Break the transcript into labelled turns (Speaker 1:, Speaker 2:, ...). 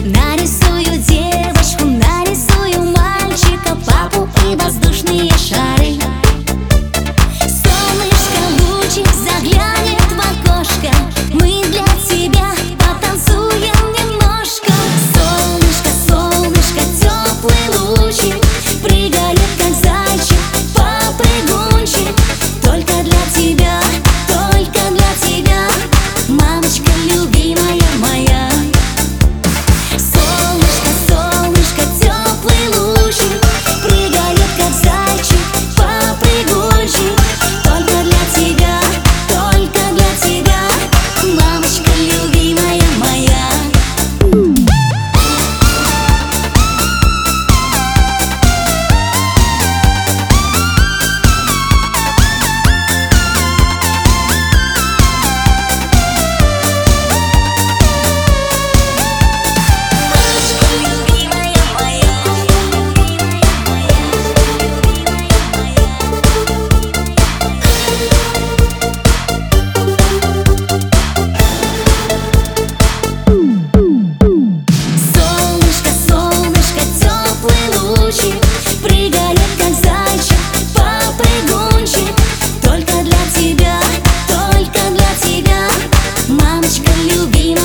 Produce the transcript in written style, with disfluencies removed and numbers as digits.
Speaker 1: Нарисую девочку, нарисую мальчика, папу и воздушные шары. Солнышко, лучик заглянет в окошко, мы для тебя потанцуем немножко. Солнышко, солнышко, теплый лучик, прыгает как зайчик, попрыгунчик. Только для тебя, мамочка любимая моя. Солнышко, солнышко, теплый лучик, прыгает как зайчик, попрыгунчик. Только для тебя, мамочка любимая моя. Прыгает как зайчик, попрыгунчик. Только для тебя, мамочка любимая.